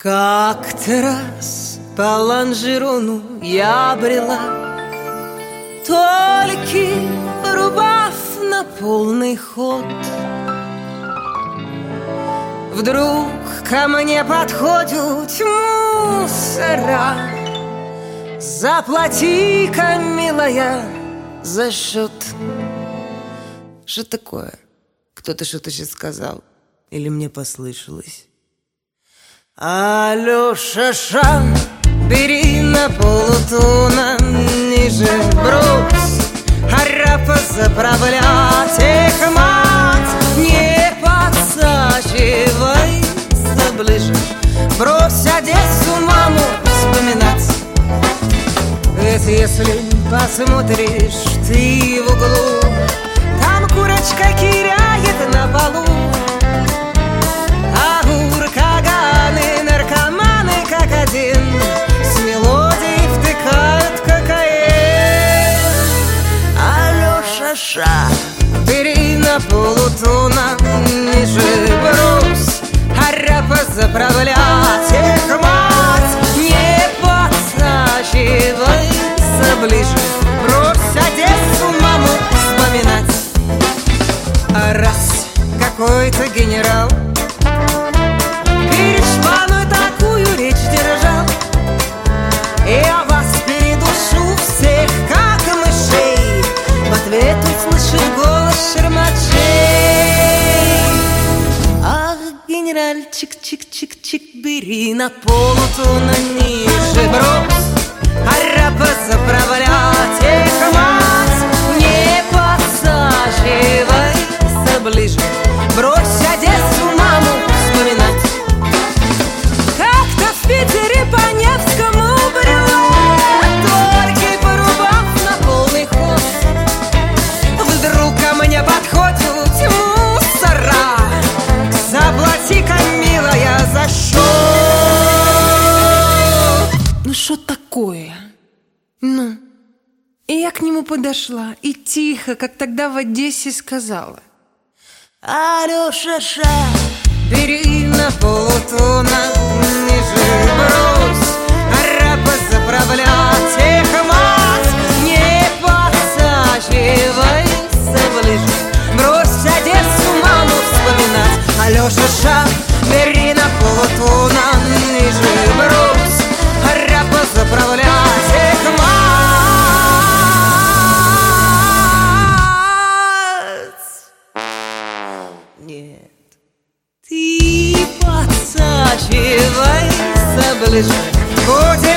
Как-то раз по лонжерону я брела, только рубав на полный ход. Вдруг ко мне подходят мусора: заплати-ка, милая, за счет. Что такое? Кто-то что-то сейчас сказал? Или мне послышалось? Алёша, бери на полтона ниже, брось арапа заправлять. Эх, мать, не подсаживайся ближе, брось Одессу, маму, вспоминать. Ведь если посмотришь ты в углу, там курочка киряет на полу, а уркаганы, наркоманы как один с мелодией втыкают кокаин. Алёша, бери на полтона ниже, брось арапа заправлять. Эх, мать, не подсаживайся ближе, брось Одессу, маму, вспоминать. А раз какой-то генерал перед шпаной такую речь держал, я вас передушу всех, как мышей, в ответ услышит голос шермачей. Ах, генеральчик, чик-чик-чик, бери на полтона ниже, брось арапа заправлять. Эх, мать, не подсаживайся ближе, брось Одессу, маму, вспоминать. Как-то в Питере по Невскому брела, только порубав на полный ход, вдруг ко мне подходят мусора: заплати-ка, милая, за счет. Ну что такое? Ну, и я к нему подошла и тихо, как тогда в Одессе, сказала: Алёша, бери на полтона ниже, брось арапа заправлять. Эх, мать, не подсаживайся ближе, брось Одессу, маму, вспоминать. Алёша, бери на полтона ниже, брось арапа заправлять. Эх, мать, нет, ты подсаживайся ближе, будь